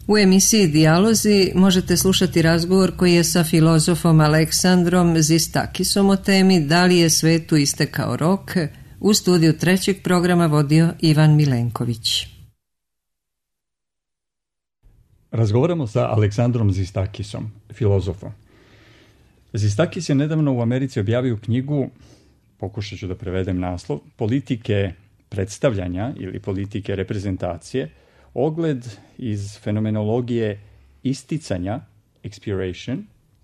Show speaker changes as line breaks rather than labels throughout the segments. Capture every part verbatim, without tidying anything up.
U emisiji Dijalozi možete slušati razgovor koji je sa filozofom Aleksandrom Zistakisom o temi Da li je svetu istekao rok, u studiju trećeg programa vodio Ivan Milenković.
Razgovaramo sa Aleksandrom Zistakisom, filozofom. Zistakis je nedavno u Americi objavio knjigu, pokušat ću da prevedem naslov, Politike predstavljanja ili politike reprezentacije, ogled iz fenomenologije isticanja, expiration,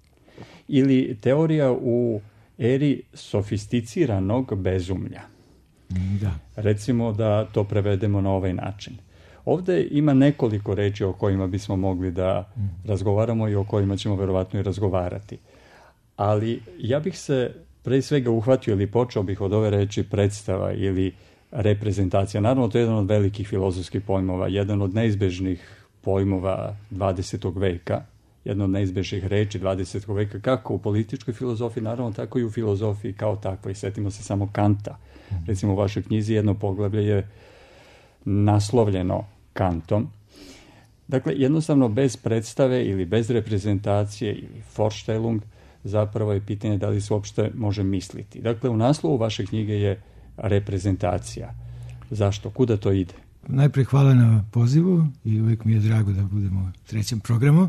ili teorija u eri sofisticiranog bezumlja.
Da.
Recimo da to prevedemo na ovaj način. Ovde ima nekoliko reči o kojima bismo mogli da mm. razgovaramo i o kojima ćemo verovatno i razgovarati. Ali ja bih se pre svega uhvatio ili počeo bih od ove reči predstava ili reprezentacija. Naravno, to je jedan od velikih filozofskih pojmova, jedan od neizbežnih pojmova dvadesetog veka, jedna od neizbežnih reči dvadesetog veka, kako u političkoj filozofiji, naravno, tako i u filozofiji kao takvoj. Setimo se samo Kanta. Recimo, u vašoj knjizi jedno poglavlje je naslovljeno Kantom. Dakle, jednostavno bez predstave ili bez reprezentacije ili Vorstellung, zapravo je pitanje da li se uopšte može misliti. Dakle, u naslovu vaše knjige je reprezentacija. Zašto? Kuda to ide?
Najprej hvala na pozivu i uvijek mi je drago da budemo u trećem programu.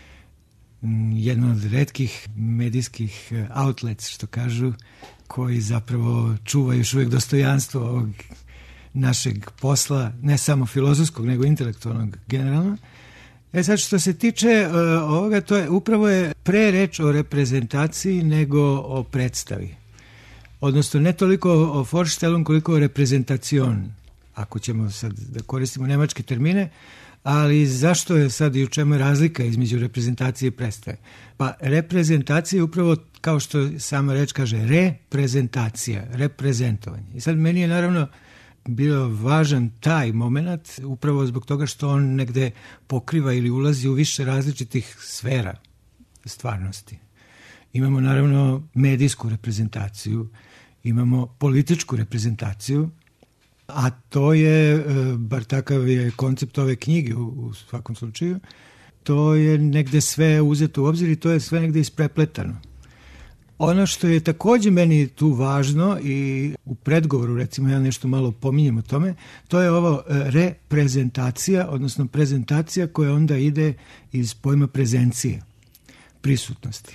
Jedno od retkih medijskih outlets, što kažu, koji zapravo čuva još uvijek dostojanstvo ovog našeg posla, ne samo filozofskog, nego intelektualnog generalno. E sad, što se tiče uh, ovoga, to je upravo je pre reč o reprezentaciji nego o predstavi. Odnosno, ne toliko o Vorstellung koliko o reprezentacion, ako ćemo sad da koristimo nemačke termine, ali zašto je sad i u čemu je razlika između reprezentacije i predstave? Pa reprezentacija je upravo, kao što sama reč kaže, reprezentacija, reprezentovanje. I sad meni je naravno bio važan taj moment, upravo zbog toga što on negde pokriva ili ulazi u više različitih sfera stvarnosti. Imamo naravno medijsku reprezentaciju, imamo političku reprezentaciju, a to je, bar takav je koncept ove knjige u, u svakom slučaju, to je negde sve uzeto u obzir i to je sve negde isprepletano. Ono što je takođe meni tu važno i u predgovoru, recimo ja nešto malo pominjem o tome, to je ovo reprezentacija, odnosno prezentacija koja onda ide iz pojma prezencije, prisutnosti.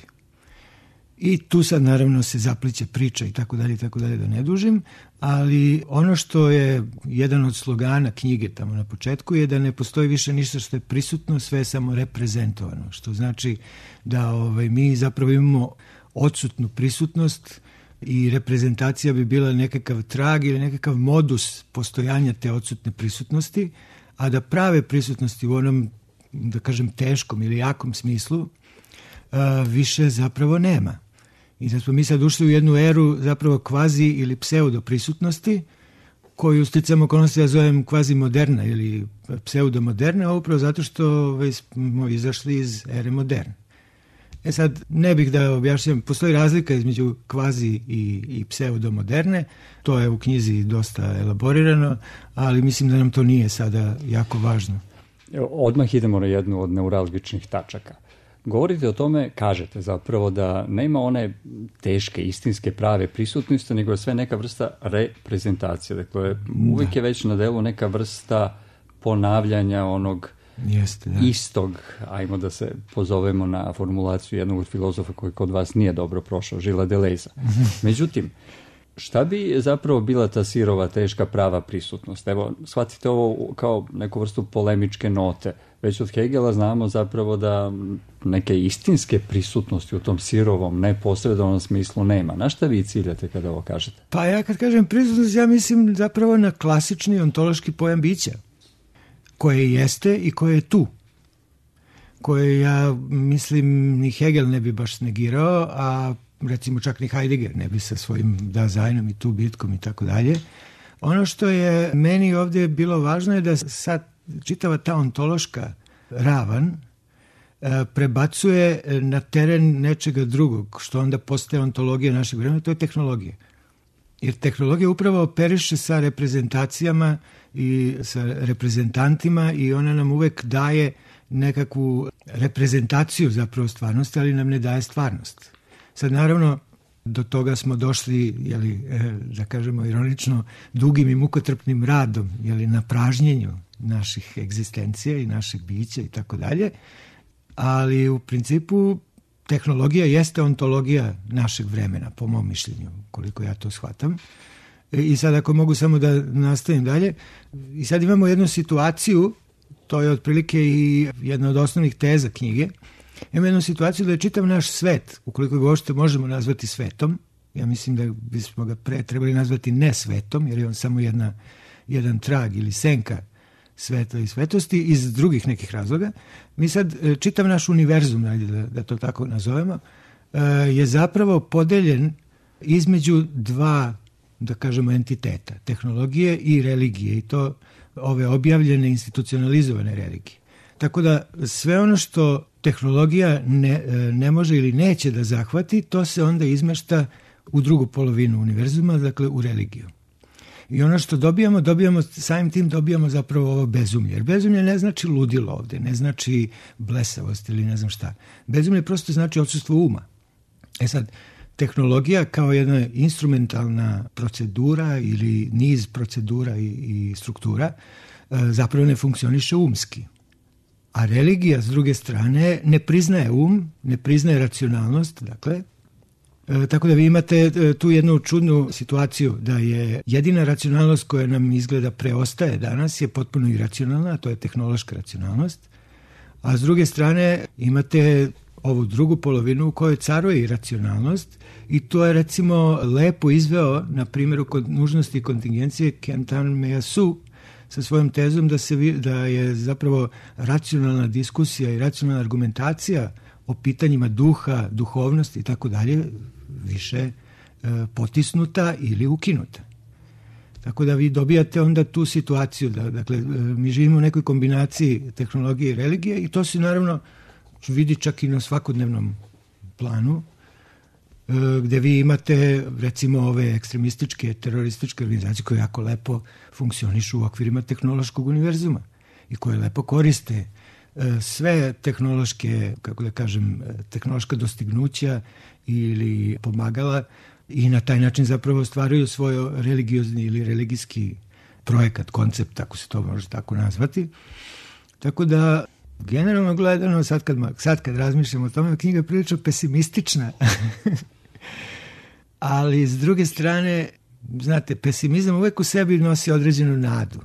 I tu sad naravno se zapliće priča i tako dalje i tako dalje, da ne dužim, ali ono što je jedan od slogana knjige tamo na početku je da ne postoji više ništa što je prisutno, sve je samo reprezentovano, što znači da ovaj, mi zapravo imamo odsutnu prisutnost i reprezentacija bi bila nekakav trag ili nekakav modus postojanja te odsutne prisutnosti, a da prave prisutnosti u onom, da kažem, teškom ili jakom smislu a, više zapravo nema. I da smo mi sad ušli u jednu eru zapravo kvazi ili pseudo prisutnosti, koju sticam okolnosti ja zovem kvazi moderna ili pseudo moderna, upravo zato što smo izašli iz ere moderne. E sad, ne bih da objašnjam, postoji razlika između kvazi i, i pseudomoderne, to je u knjizi dosta elaborirano, ali mislim da nam to nije sada jako važno.
Odmah idemo na jednu od neuralgičnih tačaka. Govorite o tome, kažete zapravo da nema one teške, istinske, prave prisutnosti, nego je sve neka vrsta reprezentacije. Dakle, uvijek da. je već na delu neka vrsta ponavljanja onog
Jeste, da.
istog, ajmo da se pozovemo na formulaciju jednog od filozofa koji kod vas nije dobro prošao, Gilles Deleuze. Međutim, šta bi zapravo bila ta sirova, teška, prava prisutnost? Evo, shvatite ovo kao neku vrstu polemičke note. Već od Hegela znamo zapravo da neke istinske prisutnosti u tom sirovom, neposredovnom smislu nema. Na šta vi ciljate kada ovo kažete?
Pa ja kad kažem prisutnost, ja mislim zapravo na klasični ontološki pojam bića, koje jeste i koje je tu. Koje ja mislim ni Hegel ne bi baš negirao, a recimo čak ni Heidegger ne bi sa svojim Daseinom i tu bitkom i tako dalje. Ono što je meni ovdje bilo važno je da sad čitava ta ontološka ravan e, prebacuje na teren nečega drugog, što onda postaje ontologija našeg vremena, to je tehnologija. Jer tehnologija upravo operiše sa reprezentacijama i sa reprezentantima i ona nam uvek daje nekakvu reprezentaciju zapravo stvarnosti, ali nam ne daje stvarnost. Sad naravno do toga smo došli, jeli, da kažemo ironično, dugim i mukotrpnim radom, jeli, na pražnjenju naših egzistencija i našeg bića i tako dalje, ali u principu tehnologija jeste ontologija našeg vremena, po mom mišljenju, koliko ja to shvatam. I sad ako mogu samo da nastavim dalje, i sad imamo jednu situaciju, to je otprilike i jedna od osnovnih teza knjige, imamo jednu situaciju da je čitav naš svet, ukoliko ga uopšte možemo nazvati svetom, ja mislim da bismo ga pre trebali nazvati ne svetom, jer je on samo jedna, jedan trag ili senka sveta i svetosti iz drugih nekih razloga. Mi sad, čitav naš univerzum, ajde da, da to tako nazovemo, je zapravo podeljen između dva, da kažemo, entiteta, tehnologije i religije, i to ove objavljene institucionalizovane religije. Tako da sve ono što tehnologija ne, ne može ili neće da zahvati, to se onda izmešta u drugu polovinu univerzuma, dakle u religiju. I ono što dobijamo, dobijamo, samim tim dobijamo zapravo ovo bezumlje. Jer bezumlje ne znači ludilo ovde, ne znači blesavost ili ne znam šta. Bezumlje prosto znači odsustvo uma. E sad, tehnologija kao jedna instrumentalna procedura ili niz procedura i, i struktura zapravo ne funkcioniše umski. A religija, s druge strane, ne priznaje um, ne priznaje racionalnost, dakle, e, tako da vi imate e, tu jednu čudnu situaciju da je jedina racionalnost koja nam izgleda preostaje danas je potpuno iracionalna, a to je tehnološka racionalnost, a s druge strane imate ovu drugu polovinu u kojoj caruje iracionalnost i to je recimo lepo izveo na primjeru kod nužnosti i kontingencije Kentan Meyasu sa svojom tezom da, se, da je zapravo racionalna diskusija i racionalna argumentacija o pitanjima duha, duhovnosti i tako dalje više e, potisnuta ili ukinuta. Tako da vi dobijate onda tu situaciju da, dakle, mi živimo u nekoj kombinaciji tehnologije i religije i to se naravno vidi čak i na svakodnevnom planu, gde vi imate recimo ove ekstremističke, terorističke organizacije koje jako lepo funkcionišu u okvirima tehnološkog univerzuma i koje lepo koriste sve tehnološke, kako da kažem, tehnološka dostignuća ili pomagala i na taj način zapravo ostvaruju svoj religiozni ili religijski projekat, koncept, ako se to može tako nazvati. Tako da generalno gledano, sad kad, sad kad razmišljam o tome, knjiga je prilično pesimistična. Ali s druge strane, znate, pesimizam uvek u sebi nosi određenu nadu.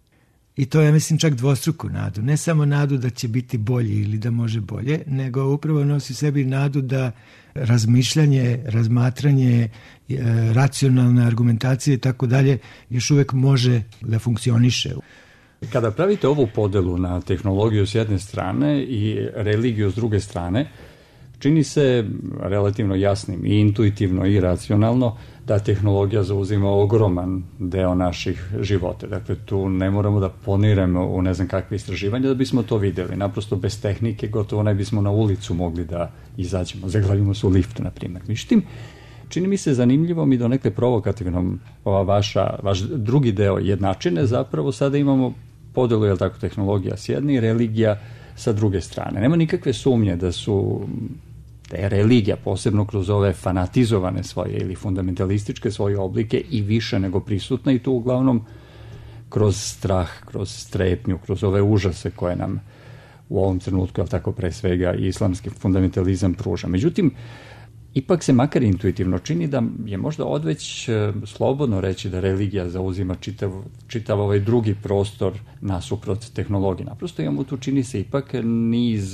I to je, mislim, čak dvostruku nadu. Ne samo nadu da će biti bolje ili da može bolje, nego upravo nosi u sebi nadu da razmišljanje, razmatranje, racionalna argumentacija i tako dalje još uvek može da funkcioniše.
Kada pravite ovu podelu na tehnologiju s jedne strane i religiju s druge strane, čini se relativno jasnim i intuitivno i racionalno da tehnologija zauzima ogroman deo naših života. Dakle, tu ne moramo da poniremo u ne znam kakve istraživanja da bismo to videli. Naprosto bez tehnike gotovo ne bismo na ulicu mogli da izađemo, zaglavimo se u liftu, na primjer. Međutim, čini mi se zanimljivom i donekle provokativnom ova vaša, vaš drugi deo jednačine, zapravo sada imamo podelu, je li tako, tehnologija s jedne i religija sa druge strane. Nema nikakve sumnje da su da je religija, posebno kroz ove fanatizovane svoje ili fundamentalističke svoje oblike i više nego prisutna i to uglavnom kroz strah, kroz strepnju, kroz ove užase koje nam u ovom trenutku, je li tako, pre svega islamski fundamentalizam pruža. Međutim, ipak se makar intuitivno čini da je možda odveć slobodno reći da religija zauzima čitav, čitav ovaj drugi prostor nasuprot tehnologiji. Naprosto imamo tu, čini se, ipak niz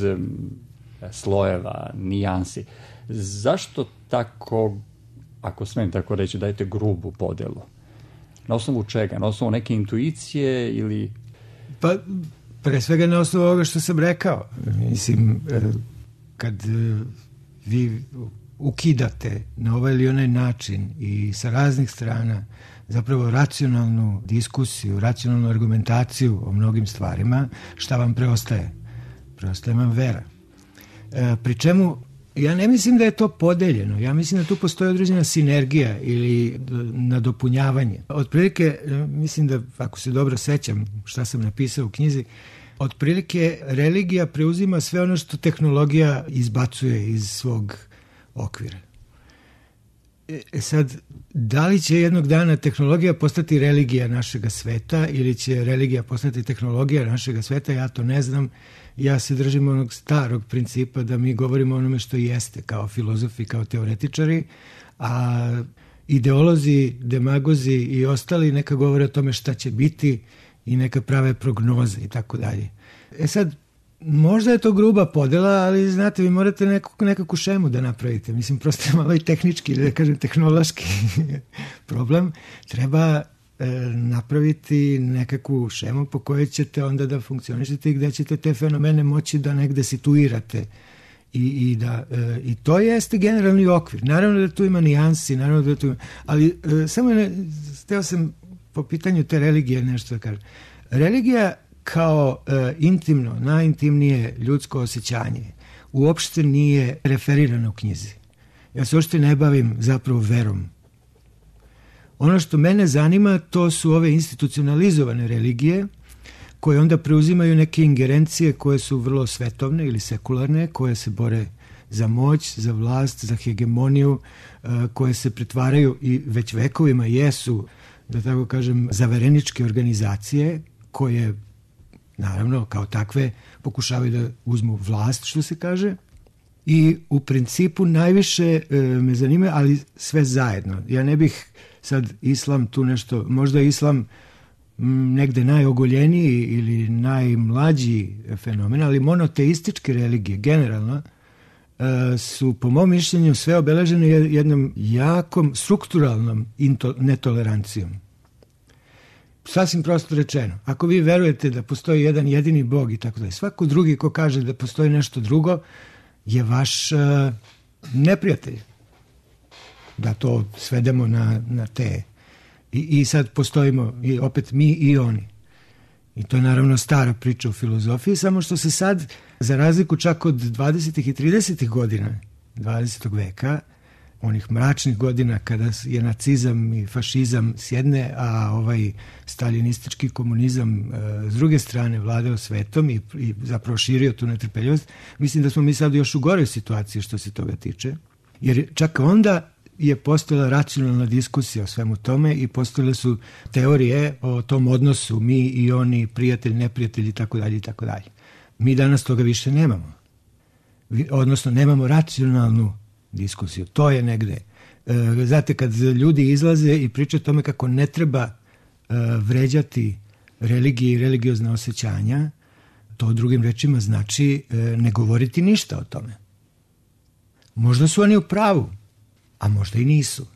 slojeva, nijansi. Zašto tako, ako smijem tako reći, dajete grubu podelu? Na osnovu čega? Na osnovu neke intuicije ili...
Pa, pre svega na osnovu ovoga što sam rekao. Mislim, kad vi ukidate na ovaj ili onaj način i sa raznih strana zapravo racionalnu diskusiju, racionalnu argumentaciju o mnogim stvarima, šta vam preostaje? Preostaje vam vera. E, pri čemu, ja ne mislim da je to podeljeno, ja mislim da tu postoji određena sinergija ili nadopunjavanje. Otprilike, mislim da, ako se dobro sećam šta sam napisao u knjizi, Otprilike, religija preuzima sve ono što tehnologija izbacuje iz svog okvira. E sad, da li će jednog dana tehnologija postati religija našega sveta ili će religija postati tehnologija našega sveta, ja to ne znam. Ja se držim onog starog principa da mi govorimo o onome što jeste kao filozofi, kao teoretičari, a ideolozi, demagozi i ostali neka govore o tome šta će biti i neka prave prognoze i tako dalje. E sad, možda je to gruba podela, ali znate, vi morate neku, nekakvu šemu da napravite. Mislim, prosto je malo i tehnički, da kažem tehnološki problem. Treba e, napraviti nekakvu šemu po kojoj ćete onda da funkcionišete i gde ćete te fenomene moći da negde situirate. I, i, da, e, i to jeste generalni okvir. Naravno da tu ima nijansi, naravno da tu ima, ali e, samo ne, steo sam po pitanju te religije nešto da kažem. Religija kao e, intimno, najintimnije ljudsko osjećanje uopšte nije referirano u knjizi. Ja se uopšte ne bavim zapravo verom. Ono što mene zanima, to su ove institucionalizovane religije koje onda preuzimaju neke ingerencije koje su vrlo svetovne ili sekularne, koje se bore za moć, za vlast, za hegemoniju, e, koje se pretvaraju i već vekovima jesu, da tako kažem, zavereničke organizacije koje naravno, kao takve, pokušavaju da uzmu vlast, što se kaže. I u principu najviše e, me zanima, ali sve zajedno. Ja ne bih sad islam tu nešto, možda islam m, negde najogoljeniji ili najmlađi fenomen, ali monoteističke religije generalno e, su po mom mišljenju sve obeležene jednom jakom strukturalnom into, netolerancijom. Sasvim prosto rečeno, ako vi verujete da postoji jedan jedini Bog i tako da, svako drugi ko kaže da postoji nešto drugo je vaš uh, neprijatelj. Da to svedemo na, na te. I, I sad postojimo i opet mi i oni. I to je naravno stara priča u filozofiji, samo što se sad, za razliku čak od dvadesetih i tridesetih godina dvadesetog veka, onih mračnih godina kada je nacizam i fašizam s jedne, a ovaj staljinistički komunizam e, s druge strane vladao svetom i, i zapravo širio tu netrpeljivost, mislim da smo mi sad još u goroj situaciji što se toga tiče. Jer čak onda je postojala racionalna diskusija o svemu tome i postojale su teorije o tom odnosu mi i oni, prijatelj, neprijatelj i tako dalje i tako dalje. Mi danas toga više nemamo. Odnosno, nemamo racionalnu diskusiju. To je negde. E, znate, kad ljudi izlaze i pričaju o tome kako ne treba e, vređati religije i religiozne osjećanja, to drugim rečima znači e, ne govoriti ništa o tome. Možda su oni u pravu, a možda i nisu.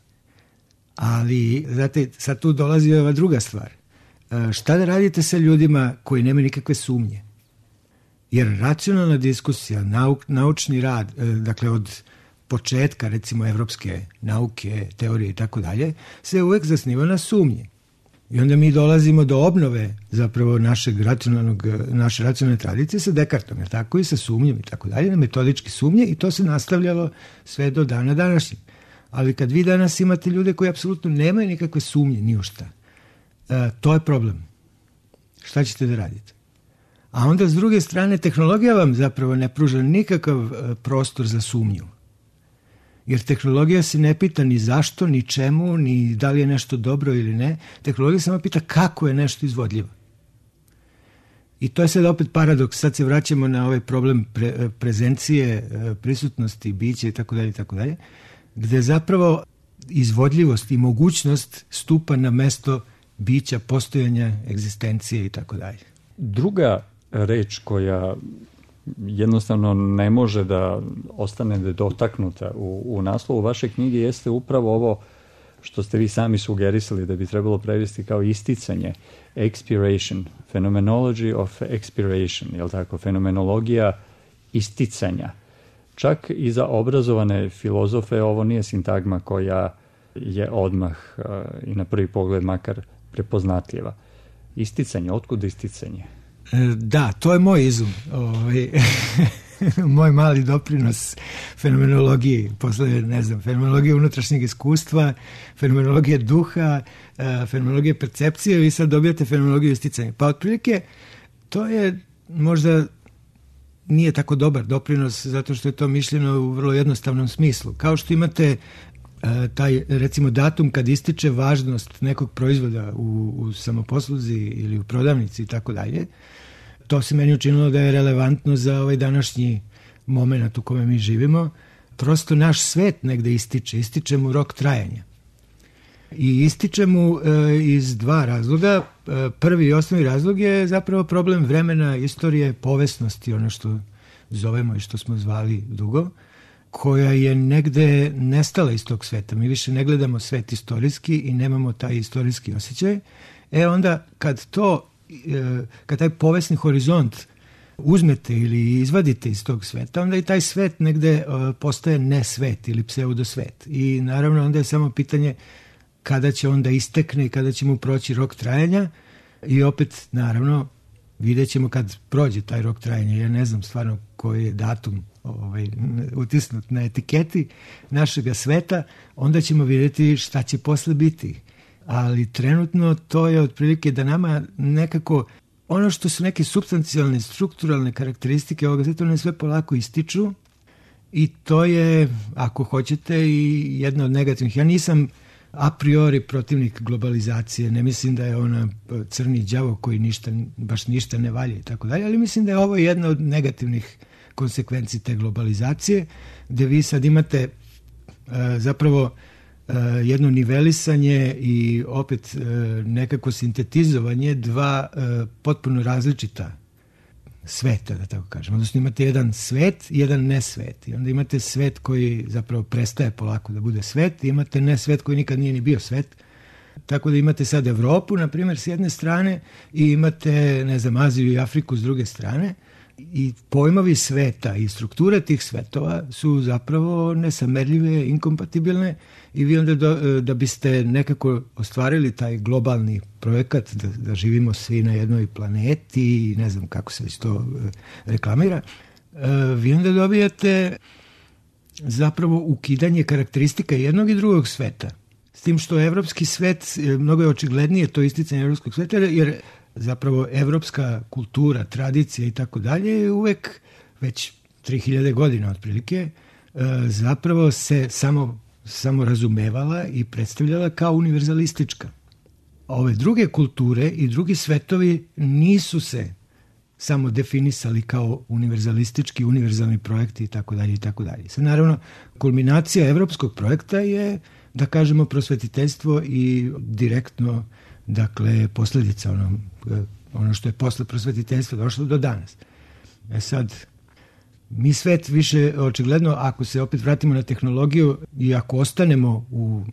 Ali, znate, sad tu dolazi ova druga stvar. E, šta da radite sa ljudima koji nemaju nikakve sumnje? Jer racionalna diskusija, nauk, naučni rad, e, dakle od početka, recimo, evropske nauke, teorije i tako dalje, se uvek zasniva na sumnji. I onda mi dolazimo do obnove zapravo našeg racionalnog, naše racionalne tradicije sa Dekartom, jer tako i sa sumnjom i tako dalje, na metodički sumnje, i to se nastavljalo sve do dana današnjeg. Ali kad vi danas imate ljude koji apsolutno nemaju nikakve sumnje, ni u šta, e, to je problem. Šta ćete da radite? A onda s druge strane, tehnologija vam zapravo ne pruža nikakav prostor za sumnju. Jer tehnologija se ne pita ni zašto, ni čemu, ni da li je nešto dobro ili ne. Tehnologija samo pita kako je nešto izvodljivo. I to je sad opet paradoks. Sad se vraćamo na ovaj problem pre, prezencije, prisutnosti, bića i tako dalje i tako dalje, gde zapravo izvodljivost i mogućnost stupa na mesto bića, postojanja, egzistencije i tako dalje.
Druga reč koja jednostavno ne može da ostane nedotaknuta u, u naslovu vaše knjige jeste upravo ovo što ste vi sami sugerisali da bi trebalo prevesti kao isticanje, expiration, phenomenology of expiration, je li tako, fenomenologija isticanja. Čak i za obrazovane filozofe ovo nije sintagma koja je odmah uh, i na prvi pogled makar prepoznatljiva. Isticanje, otkud isticanje?
Da, to je moj izum, ovaj, moj mali doprinos fenomenologiji, posle, ne znam, fenomenologije unutrašnjeg iskustva, fenomenologije duha, fenomenologije percepcije, i sad dobijate fenomenologiju isticanja. Pa otprilike, to je možda nije tako dobar doprinos zato što je to mišljeno u vrlo jednostavnom smislu. Kao što imate taj, recimo, datum kad ističe važnost nekog proizvoda u, u samoposluzi ili u prodavnici i tako dalje, to se meni učinilo da je relevantno za ovaj današnji moment u kome mi živimo. Prosto naš svet negde ističe, ističe mu rok trajanja. I ističe mu e, iz dva razloga. E, prvi i osnovni razlog je zapravo problem vremena, istorije, povesnosti, ono što zovemo i što smo zvali dugo, koja je negde nestala iz tog sveta. Mi više ne gledamo svet istorijski i nemamo taj istorijski osjećaj. E onda kad to, kad taj povesni horizont uzmete ili izvadite iz tog sveta, onda i taj svet negde postaje nesvet ili pseudosvet. I naravno onda je samo pitanje kada će onda istekne i kada će mu proći rok trajanja i opet naravno vidjet ćemo kad prođe taj rok trajanja. Ja ne znam stvarno koji je datum ovaj, utisnut na etiketi našega sveta, onda ćemo vidjeti šta će posle biti. Ali trenutno to je otprilike da nama nekako ono što su neke supstancijalne, strukturalne karakteristike ovoga sveta, one sve polako ističu i to je, ako hoćete, i jedna od negativnih. Ja nisam a priori protivnik globalizacije, ne mislim da je ona crni đavo koji ništa, baš ništa ne valja i tako dalje, ali mislim da je ovo jedna od negativnih konsekvenci te globalizacije, gde vi sad imate uh, zapravo uh, jedno nivelisanje i opet uh, nekako sintetizovanje dva uh, potpuno različita sveta, da tako kažem. Odnosno imate jedan svet i jedan nesvet. I onda imate svet koji zapravo prestaje polako da bude svet i imate nesvet koji nikad nije ni bio svet. Tako da imate sad Evropu, na primjer, s jedne strane i imate, ne znam, Aziju i Afriku s druge strane. I pojmovi sveta i strukture tih svetova su zapravo nesamerljive, inkompatibilne i vi onda do, da biste nekako ostvarili taj globalni projekat da, da živimo svi na jednoj planeti i ne znam kako se već to reklamira, vi onda dobijate zapravo ukidanje karakteristika jednog i drugog sveta. S tim što evropski svet, mnogo je očiglednije to isticanje evropskog sveta, jer zapravo evropska kultura, tradicija i tako dalje je uvek već tri hiljade godina otprilike zapravo se samo, samo razumevala i predstavljala kao univerzalistička. Ove druge kulture i drugi svetovi nisu se samo definisali kao univerzalistički, univerzalni projekti i tako dalje i tako dalje. Sad naravno kulminacija evropskog projekta je, da kažemo, prosvetiteljstvo i direktno, dakle, posljedica ono, ono što je posle prosvetiteljstva došlo do danas. E sad, mi svet više, očigledno, ako se opet vratimo na tehnologiju i ako ostanemo u,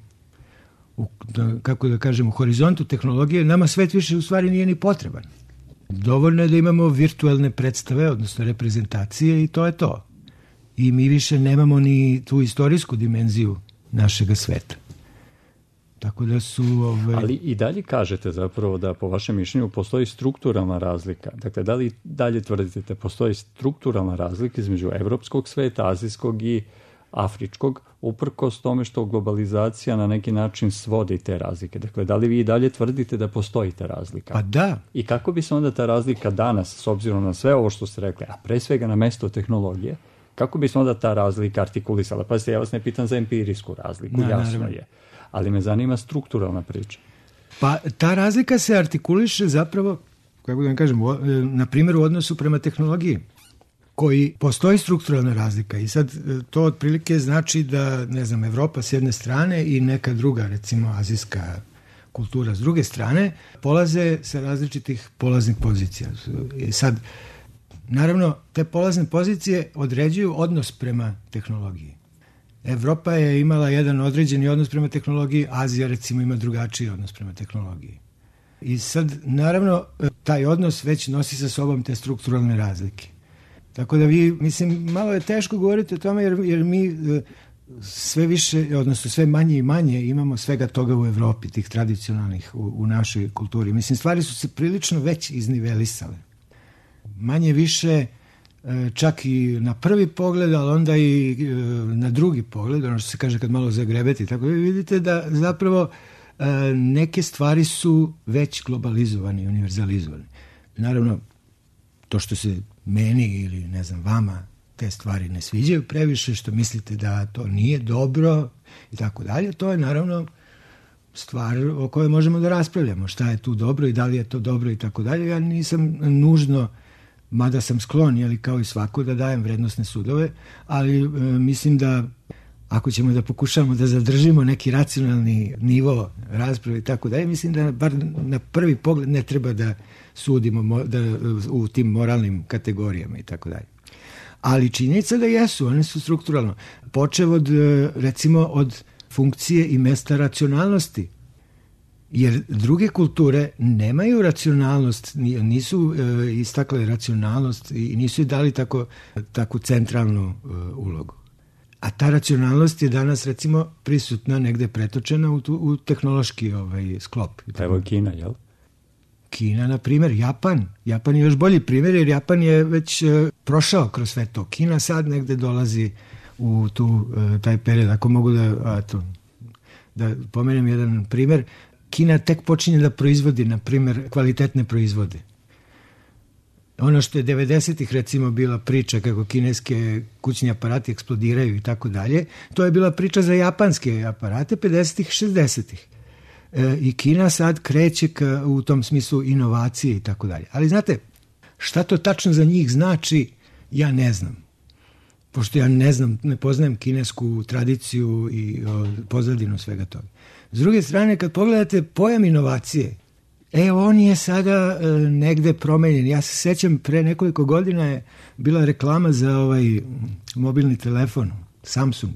u da, kako da kažemo, horizontu tehnologije, nama svet više u stvari nije ni potreban. Dovoljno je da imamo virtualne predstave, odnosno reprezentacije i to je to. I mi više nemamo ni tu istorijsku dimenziju našega sveta. Tako da su... Ove...
Ali i dalje kažete zapravo da po vašem mišljenju postoji strukturalna razlika. Dakle, da li dalje tvrdite da postoji strukturalna razlika između evropskog sveta, azijskog i afričkog, uprkos tome što globalizacija na neki način svodi te razlike? Dakle, da li vi i dalje tvrdite da postoji ta razlika?
Pa da.
I kako bi se onda ta razlika danas, s obzirom na sve ovo što ste rekli, a pre svega na mesto tehnologije, kako bi se onda ta razlika artikulisala? Pa se ja vas ne pitam za empirijsku razliku,
na,
jasno
naravno.
je. Ali me zanima strukturalna priča.
Pa ta razlika se artikuliše zapravo, kako da vam kažem, na primjer u odnosu prema tehnologiji, koji postoji strukturalna razlika i sad to otprilike znači da, ne znam, Evropa s jedne strane i neka druga, recimo azijska kultura s druge strane, polaze sa različitih polaznih pozicija. I sad, naravno, te polazne pozicije određuju odnos prema tehnologiji. Evropa je imala jedan određeni odnos prema tehnologiji, Azija recimo ima drugačiji odnos prema tehnologiji. I sad, naravno, taj odnos već nosi sa sobom te strukturalne razlike. Tako da vi, mislim, malo je teško govoriti o tome jer, jer mi sve više, odnosno sve manje i manje imamo svega toga u Evropi, tih tradicionalnih u, u našoj kulturi. Mislim, stvari su se prilično već iznivelisale. Manje više, čak i na prvi pogled, ali onda i na drugi pogled, ono što se kaže kad malo zagrebeti, tako vi vidite da zapravo neke stvari su već globalizovane i univerzalizovane. Naravno, to što se meni ili ne znam vama te stvari ne sviđaju previše, što mislite da to nije dobro i tako dalje, to je naravno stvar o kojoj možemo da raspravljamo, šta je tu dobro i da li je to dobro i tako dalje. Ja nisam nužno, mada sam sklon, jeli, kao i svako, da dajem vrednosne sudove, ali e, mislim da ako ćemo da pokušamo da zadržimo neki racionalni nivo rasprave i tako dalje, mislim da bar na prvi pogled ne treba da sudimo da, u tim moralnim kategorijama i tako dalje. Ali činjenica da jesu, one su strukturalno. Počev od, recimo, od funkcije i mesta racionalnosti. Jer druge kulture nemaju racionalnost, nisu e, istakle racionalnost i nisu dali tako, tako centralnu e, ulogu. A ta racionalnost je danas, recimo, prisutna, negde pretočena u, tu, u tehnološki ovaj, sklop.
Evo je Kina, jel?
Kina, na primjer, Japan. Japan je još bolji primjer, jer Japan je već e, prošao kroz sve to. Kina sad negde dolazi u tu, e, taj period. Ako mogu da, a, to, da pomenem jedan primjer, Kina tek počinje da proizvodi, na primjer, kvalitetne proizvode. Ono što je devedesetih recimo bila priča kako kineske kućni aparati eksplodiraju i tako dalje, to je bila priča za japanske aparate pedesetih i šezdesetih. E, I Kina sad kreće ka, u tom smislu inovacije i tako dalje. Ali znate, šta to tačno za njih znači, ja ne znam. Pošto ja ne znam, ne poznajem kinesku tradiciju i o, pozadinu svega toga. S druge strane, kad pogledate pojam inovacije, e, on je sada e, negde promenjen. Ja se sećam, pre nekoliko godina je bila reklama za ovaj mobilni telefon, Samsung.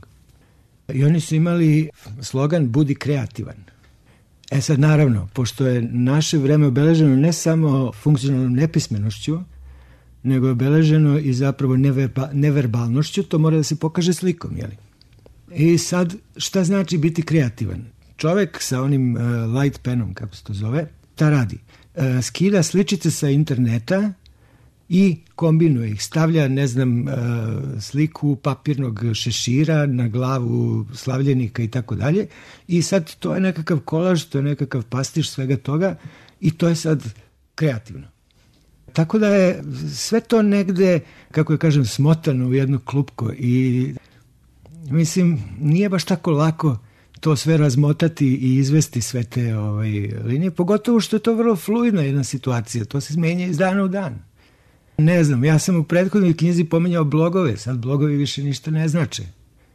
I oni su imali slogan Budi kreativan. E sad, naravno, pošto je naše vreme obeleženo ne samo funkcionalnom nepismenošću, nego je obeleženo i zapravo neverba, neverbalnošću, to mora da se pokaže slikom, jeli? I sad, šta znači biti kreativan? Čovek sa onim uh, light penom, kako se to zove, ta radi. Uh, skida sličice sa interneta i kombinuje ih. Stavlja, ne znam, uh, sliku papirnog šešira na glavu slavljenika i tako dalje. I sad to je nekakav kolaž, to je nekakav pastiš svega toga i to je sad kreativno. Tako da je sve to negde, kako je kažem, smotano u jedno klupko i mislim, nije baš tako lako to sve razmotati i izvesti sve te ovaj, linije, pogotovo što je to vrlo fluidna jedna situacija, to se menja iz dana u dan. Ne znam, ja sam u prethodnoj knjizi pominjao blogove, sad blogovi više ništa ne znače,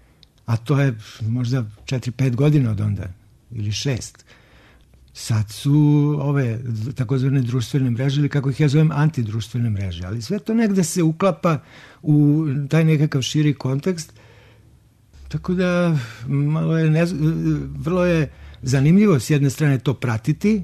a to je možda četiri pet godina od onda, ili šest. Sad su ove takozvane društvene mreže, ili kako ih ja zovem antidruštvene mreže, ali sve to negde se uklapa u taj nekakav širi kontekst. Tako da malo je nez... vrlo je zanimljivo s jedne strane to pratiti,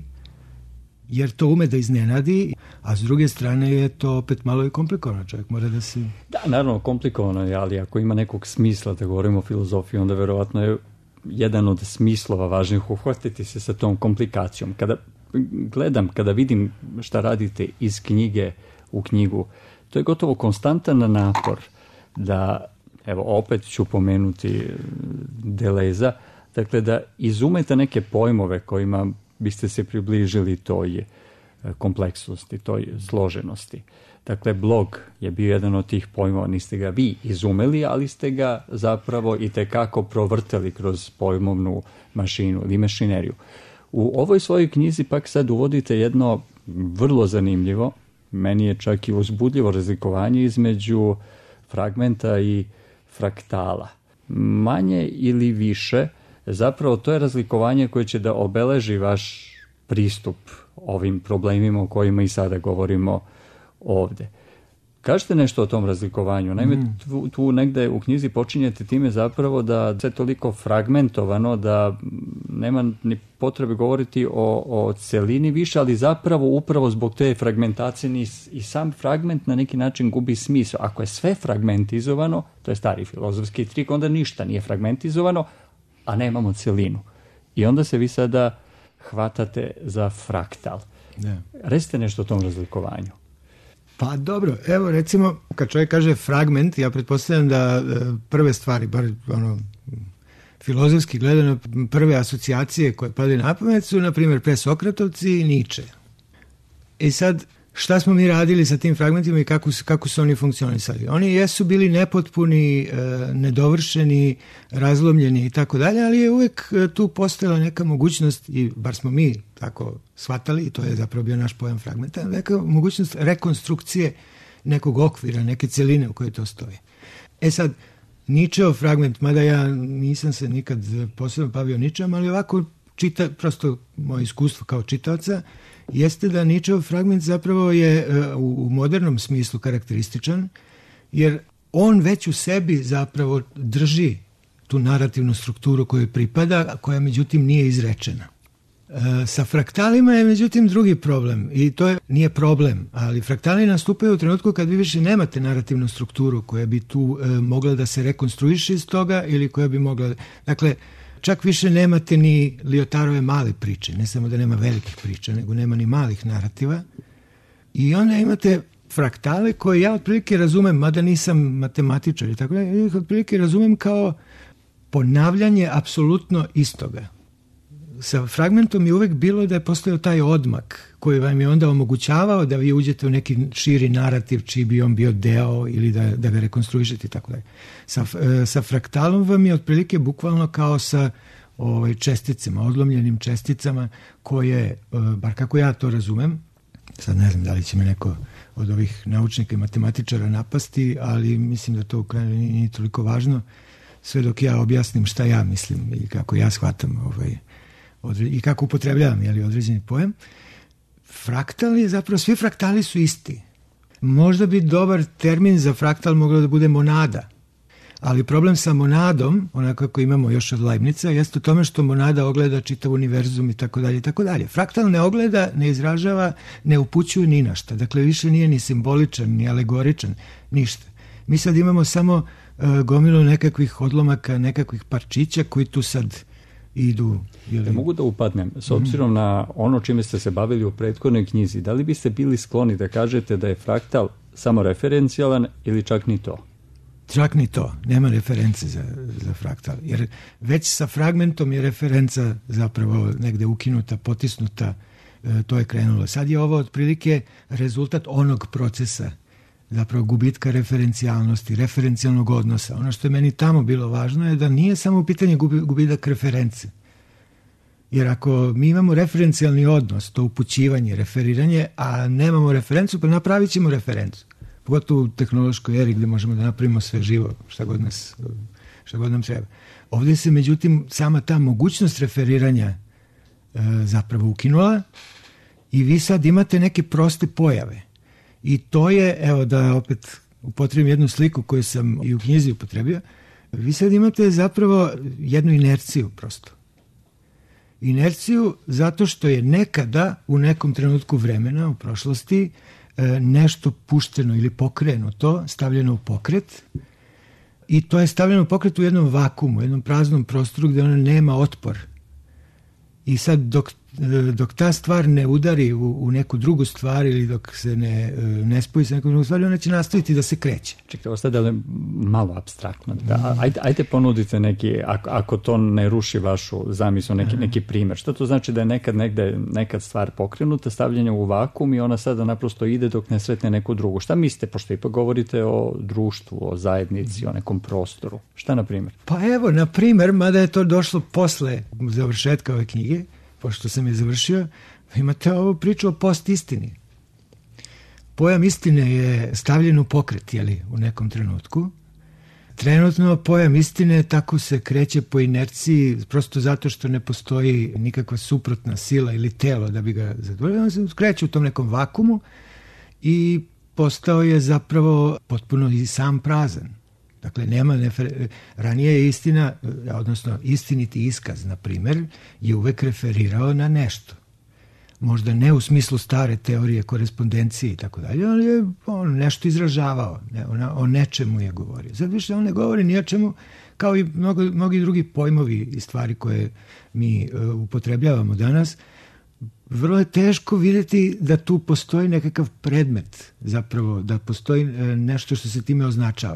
jer to ume da iznenadi, a s druge strane je to opet malo i komplikovano. Čovjek mora da se...
Da, naravno komplikovano je, ali ako ima nekog smisla da govorimo o filozofiji, onda verovatno je jedan od smislova važnih uhvatiti se sa tom komplikacijom. Kada gledam, kada vidim šta radite iz knjige u knjigu, to je gotovo konstantan napor da, evo, opet ću pomenuti Deleza, dakle da izumete neke pojmove kojima biste se približili toj kompleksnosti, toj složenosti. Dakle, blog je bio jedan od tih pojmova, niste ga vi izumeli, ali ste ga zapravo i tekako provrtali kroz pojmovnu mašinu ili mašineriju. U ovoj svojoj knjizi pak sad uvodite jedno vrlo zanimljivo, meni je čak i uzbudljivo razlikovanje između fragmenta i fraktala. Manje ili više, zapravo to je razlikovanje koje će da obeleži vaš pristup ovim problemima o kojima i sada govorimo ovde. Kažete nešto o tom razlikovanju. Naime, mm. tu, tu negde u knjizi počinjete time zapravo da sve toliko fragmentovano da nema ni potrebe govoriti o, o celini više, ali zapravo upravo zbog te fragmentacije i sam fragment na neki način gubi smisao. Ako je sve fragmentizovano, to je stari filozofski trik, onda ništa nije fragmentizovano, a nemamo celinu. I onda se vi sada hvatate za fraktal. Yeah. Recite nešto o tom razlikovanju.
Pa dobro, evo recimo kad čovjek kaže fragment, ja pretpostavljam da prve stvari, bar ono filozofski gledano, prve asocijacije koje padaju na pamet su na primjer presokratovci i Nietzsche. I sad šta smo mi radili sa tim fragmentima i kako, kako su oni funkcionisali. Oni jesu bili nepotpuni, e, nedovršeni, razlomljeni i tako dalje, ali je uvek tu postojala neka mogućnost, i bar smo mi tako shvatali, i to je zapravo bio naš pojam fragmenta, neka mogućnost rekonstrukcije nekog okvira, neke celine u kojoj to stoji. E sad, Ničeov fragment, mada ja nisam se nikad posebno bavio Ničem, ali ovako čita, prosto moje iskustvo kao čitaoca, jeste da Ničeov fragment zapravo je u modernom smislu karakterističan, jer on već u sebi zapravo drži tu narativnu strukturu koju pripada, koja međutim nije izrečena. E, sa fraktalima je međutim drugi problem, i to je, nije problem, ali fraktali nastupaju u trenutku kad vi više nemate narativnu strukturu koja bi tu e, mogla da se rekonstruiše iz toga, ili koja bi mogla, dakle, čak više nemate ni Lyotarove male priče, ne samo da nema velikih priča, nego nema ni malih narativa. I onda imate fraktale koje ja otprilike razumem, mada nisam matematičar i tako da, ja ih otprilike razumem kao ponavljanje apsolutno istoga. Sa fragmentom je uvek bilo da je postojao taj odmak koji vam je onda omogućavao da vi uđete u neki širi narativ čiji bi on bio deo ili da, da ga rekonstruišete i tako dalje. Sa, sa fraktalom vam je otprilike bukvalno kao sa ovaj, česticama, odlomljenim česticama koje, bar kako ja to razumem, sad ne znam da li će me neko od ovih naučnika i matematičara napasti, ali mislim da to u kraju nije, nije toliko važno, sve dok ja objasnim šta ja mislim i kako ja shvatam ovaj, i kako upotrebljavam jeli, određeni pojam. Fraktali, zapravo svi fraktali su isti. Možda bi dobar termin za fraktal moglo da bude monada, ali problem sa monadom, onako kako imamo još od Leibnica, jeste u tome što monada ogleda čitav univerzum i tako dalje i tako dalje. Fraktal ne ogleda, ne izražava, ne upućuje ni na šta. Dakle, više nije ni simboličan, ni alegoričan, ništa. Mi sad imamo samo uh, gomilu nekakvih odlomaka, nekakvih parčića koji tu sad idu.
Jeli... Ja mogu da upadnem, s obzirom mm. na ono čime ste se bavili u prethodnoj knjizi, da li biste bili skloni da kažete da je fraktal samo referencijalan ili čak ni to?
Čak ni to, nema reference za, za fraktal, jer već sa fragmentom je referenca zapravo negde ukinuta, potisnuta, e, to je krenulo. Sad je ovo otprilike rezultat onog procesa, zapravo gubitka referencijalnosti, referencijalnog odnosa. Ono što je meni tamo bilo važno je da nije samo u pitanju gubitak reference. Jer ako mi imamo referencijalni odnos, to upućivanje, referiranje, a nemamo referencu, pa napravit ćemo referencu. Pogotovo u tehnološkoj eri gde možemo da napravimo sve živo, šta god, nas, šta god nam treba. Ovdje se međutim sama ta mogućnost referiranja e, zapravo ukinula i vi sad imate neke proste pojave. I to je, evo da opet upotrebim jednu sliku koju sam i u knjizi upotrebio, vi sad imate zapravo jednu inerciju prosto. Inerciju zato što je nekada u nekom trenutku vremena u prošlosti nešto pušteno ili pokrenuto, stavljeno u pokret, i to je stavljeno u pokret u jednom vakumu, u jednom praznom prostoru gde ona nema otpor. I sad dok, dok ta stvar ne udari u, u neku drugu stvar ili dok se ne, ne spoji sa nekom drugu stvari, ona će nastaviti da se kreće.
Čekajte, ovo sad je malo apstraktno. Da, ajde, ajde ponudite neki, ako, ako to ne ruši vašu zamislu, neki, neki primjer. Šta to znači da je nekad negde nekad stvar pokrenuta, stavljanje u vakum i ona sada naprosto ide dok ne sretne neku drugu? Šta mislite, pošto ipak govorite o društvu, o zajednici, o nekom prostoru? Šta na primjer?
Pa evo, na primjer, mada je to došlo posle završetka ove knjige, pošto sam je završio, imate ovu priču o post-istini. Pojam istine je stavljen u pokret, jeli, u nekom trenutku. Trenutno pojam istine tako se kreće po inerciji, prosto zato što ne postoji nikakva suprotna sila ili telo da bi ga zadovoljilo. On se kreće u tom nekom vakumu i postao je zapravo potpuno i sam prazan. Dakle, nema nefer... ranije je istina, odnosno istiniti iskaz, na primjer, je uvek referirao na nešto. Možda ne u smislu stare teorije korespondencije i tako dalje, ali je on nešto izražavao, ne, on, o nečemu je govorio. Sad više on ne govori ni o čemu, kao i mnogo, mnogi drugi pojmovi i stvari koje mi uh, upotrebljavamo danas. Vrlo je teško vidjeti da tu postoji nekakav predmet, zapravo, da postoji uh, nešto što se time označava.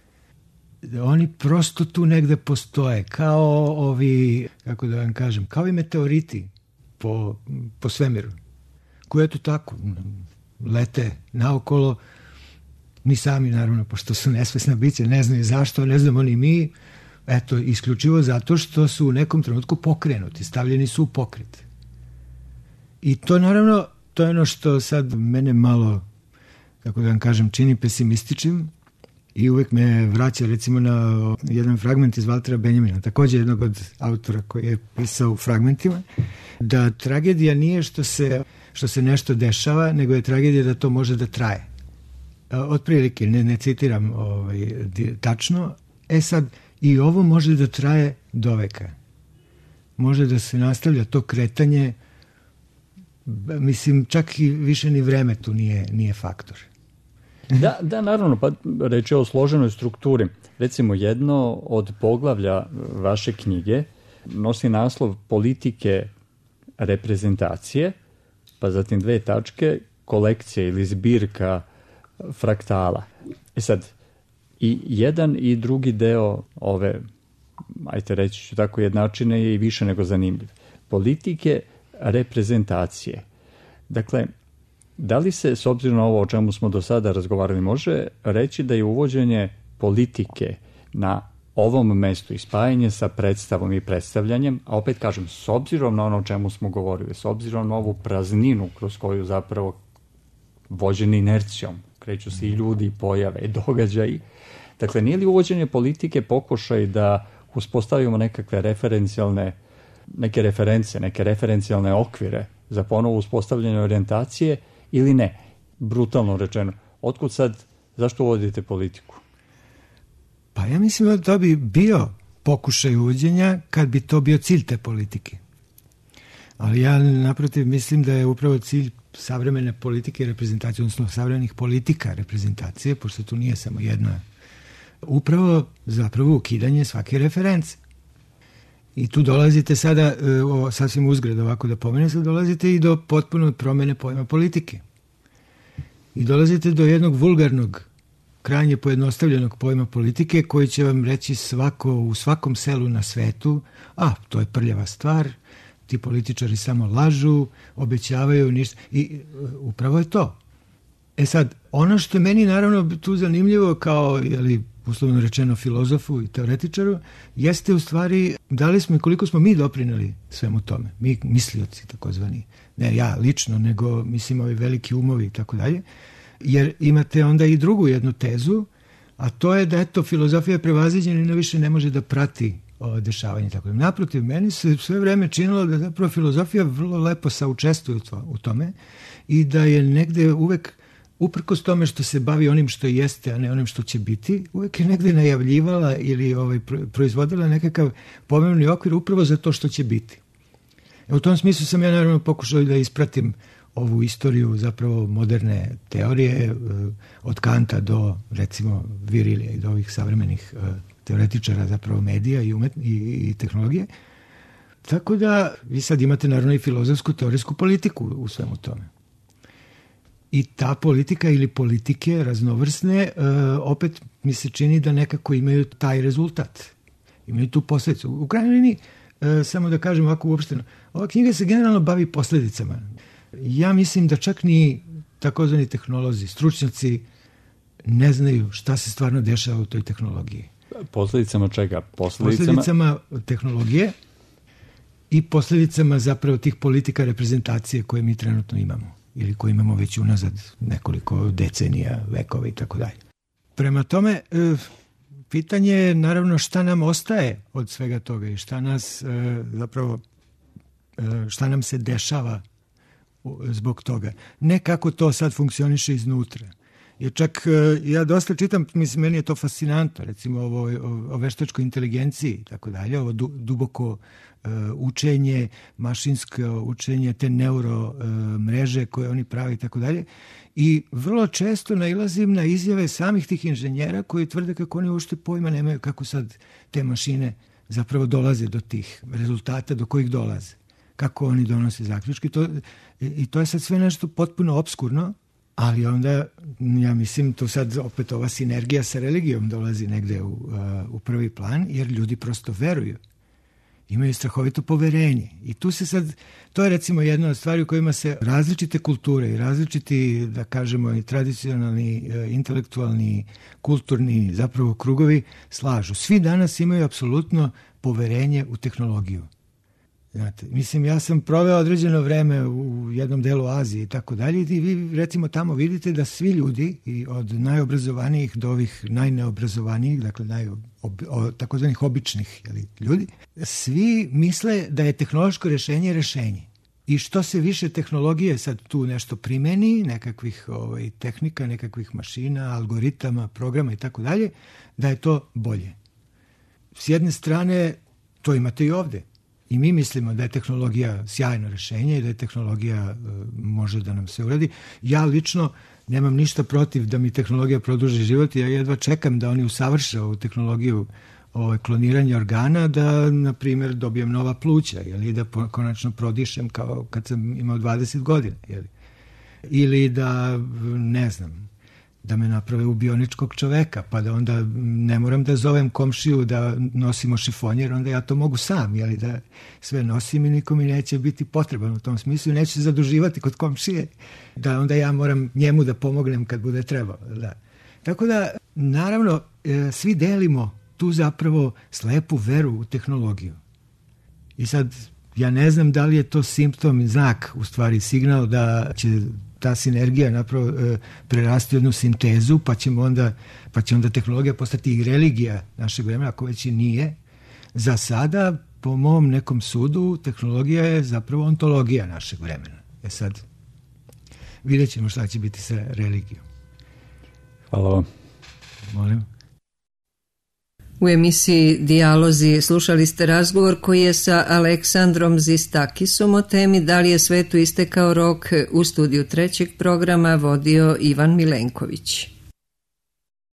Oni prosto tu negde postoje, kao ovi, kako da vam kažem, kao i meteoriti po, po svemiru. Koje je to tako? lete naokolo, ni sami naravno, pošto su nesvesna bića, ne znaju zašto, ne znamo ni mi, eto, isključivo zato što su u nekom trenutku pokrenuti, stavljeni su u pokret. I to naravno, to je ono što sad mene malo, kako da vam kažem, čini pesimističnim i uvek me vraća recimo na jedan fragment iz Valtera Benjamina, također jednog od autora koji je pisao u fragmentima, da tragedija nije što se, što se nešto dešava, nego je tragedija da to može da traje. Otprilike, ne, ne citiram ovaj, tačno, e sad, i ovo može da traje do veka. Može da se nastavlja to kretanje, mislim, čak i više ni vreme tu nije, nije faktor.
Da, da, naravno, pa reč je o složenoj strukturi. Recimo, jedno od poglavlja vaše knjige nosi naslov politike reprezentacije, pa zatim dve tačke, kolekcija ili zbirka fraktala. E sad, i jedan i drugi deo ove, ajte reći ću tako, jednačine je i više nego zanimljiv. Politike reprezentacije. Dakle, da li se, s obzirom na ovo o čemu smo do sada razgovarali, može reći da je uvođenje politike na ovom mestu i spajanje sa predstavom i predstavljanjem, a opet kažem, s obzirom na ono o čemu smo govorili, s obzirom na ovu prazninu kroz koju zapravo vođeni inercijom, kreću se i ljudi, pojave, i događaji. Dakle, nije li uvođenje politike pokušaj da uspostavimo nekakve referencijalne, neke reference, neke referencijalne okvire za ponovo uspostavljanje orijentacije ili ne? Brutalno rečeno. Otkud sad, zašto uvodite politiku?
Pa ja mislim da to bi bio pokušaj uvođenja kad bi to bio cilj te politike. Ali ja naprotiv mislim da je upravo cilj savremene politike reprezentacije, odnosno savremenih politika reprezentacije, pošto tu nije samo jedna, upravo zapravo ukidanje svake reference. I tu dolazite sada, o, sasvim uzgred ovako da pomenem, sad dolazite i do potpuno promene pojma politike. I dolazite do jednog vulgarnog, krajnje pojednostavljenog pojma politike koji će vam reći svako, u svakom selu na svetu, a to je prljava stvar, ti političari samo lažu, obećavaju ništa. I upravo je to. E sad, ono što je meni naravno tu zanimljivo kao, jeli, uslovno rečeno filozofu i teoretičaru, jeste u stvari da li smo i koliko smo mi doprineli svemu tome. Mi mislioci takozvani. Ne ja lično, nego mislim ovi veliki umovi i tako dalje. Jer imate onda i drugu jednu tezu, a to je da eto filozofija je prevaziđena i više ne može da prati o dešavanje. Tako da, naprotiv, meni se sve vreme činilo da zapravo filozofija vrlo lepo saučestvuje u tome i da je negde uvek, uprkos tome što se bavi onim što jeste, a ne onim što će biti, uvek je negde najavljivala ili ovaj, proizvodila nekakav pomenuli okvir upravo za to što će biti. E, u tom smislu sam ja naravno pokušao da ispratim ovu istoriju zapravo moderne teorije od Kanta do recimo Virilija i do ovih savremenih teoretičara zapravo medija i, umet, i, i tehnologije. Tako da vi sad imate naravno i filozofsku teorijsku politiku u svemu tome. I ta politika ili politike raznovrsne opet mi se čini da nekako imaju taj rezultat. Imaju tu posledicu. U krajnjoj liniji, samo da kažem ovako uopšteno, ova knjiga se generalno bavi posledicama. Ja mislim da čak ni takozvani tehnolozi, stručnjaci ne znaju šta se stvarno dešava u toj tehnologiji.
Posledicama čega? Posledicama,
posledicama tehnologije i posledicama zapravo tih politika reprezentacije koje mi trenutno imamo ili koje imamo već unazad nekoliko decenija, vekova i tako dalje. Prema tome, pitanje je naravno šta nam ostaje od svega toga i šta nas zapravo, šta nam se dešava zbog toga. Ne kako to sad funkcioniše iznutra. Jer čak ja dosta čitam, mislim, meni je to fascinantno, recimo ovo, o, o veštačkoj inteligenciji i tako dalje, ovo du, duboko uh, učenje, mašinsko učenje, te neuro uh, mreže koje oni pravi i tako dalje. I vrlo često nailazim na izjave samih tih inženjera koji tvrde kako oni uopšte pojma nemaju kako sad te mašine zapravo dolaze do tih rezultata do kojih dolaze. Kako oni donose zaključke. To, i to je sad sve nešto potpuno obskurno, ali onda, ja mislim, to sad opet ova sinergija sa religijom dolazi negde u, uh, u prvi plan, jer ljudi prosto veruju. imaju strahovito poverenje. I tu se sad, to je recimo jedna od stvari u kojima se različite kulture i različiti, da kažemo, i tradicionalni, intelektualni, kulturni zapravo krugovi slažu. Svi danas imaju apsolutno poverenje u tehnologiju. Znate, mislim, ja sam proveo određeno vreme u jednom delu Azije i tako dalje i vi recimo tamo vidite da svi ljudi i od najobrazovanijih do ovih najneobrazovanijih, dakle naj, ob, o, takozvanih običnih jeli, ljudi, svi misle da je tehnološko rješenje rješenje. I što se više tehnologije sad tu nešto primeni, nekakvih ovaj, tehnika, nekakvih mašina, algoritama, programa i tako dalje, da je to bolje. S jedne strane, to imate i ovde. I mi mislimo da je tehnologija sjajno rješenje i da je tehnologija e, može da nam se uradi. Ja lično nemam ništa protiv da mi tehnologija produži život. Ja jedva čekam da oni usavrše ovu tehnologiju ovaj, kloniranja organa, da, na primjer, dobijem nova pluća ili da po, konačno prodišem kao kad sam imao dvadeset godina. Jeli. Ili da, ne znam, da me naprave u bioničkog čoveka, pa da onda ne moram da zovem komšiju da nosimo šifonjer, onda ja to mogu sam, jeli, da sve nosim i nikom mi neće biti potreban u tom smislu i neće se zaduživati kod komšije, da onda ja moram njemu da pomognem kad bude trebalo. Da. Tako da, naravno, svi delimo tu zapravo slepu veru u tehnologiju. I sad, ja ne znam da li je to simptom i znak, u stvari signal da će ta sinergija napravo e, prerasti jednu sintezu, pa ćemo onda, pa će onda tehnologija postati i religija našeg vremena, ako već i nije. Za sada, po mom nekom sudu, tehnologija je zapravo ontologija našeg vremena. E sad, vidjet ćemo šta će biti sa religijom.
Hvala vam.
Molim.
U emisiji Dijalozi slušali ste razgovor koji je sa Aleksandrom Zistakisom o temi Da li je svetu istekao rok. U studiju trećeg programa vodio Ivan Milenković.